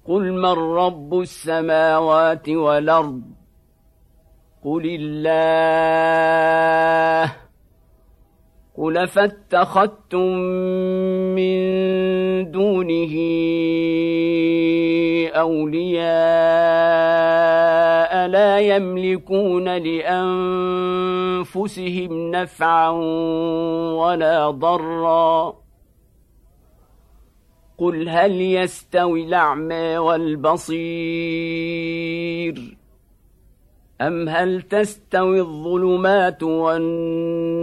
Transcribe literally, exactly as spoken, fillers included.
قل من رب السماوات والأرض قل الله قل فاتخذتم من دونه أولياء لا يملكون لأنفسهم نفعا ولا ضرا قل هل يستوي الأعمى والبصير أم هل تستوي الظلمات والنور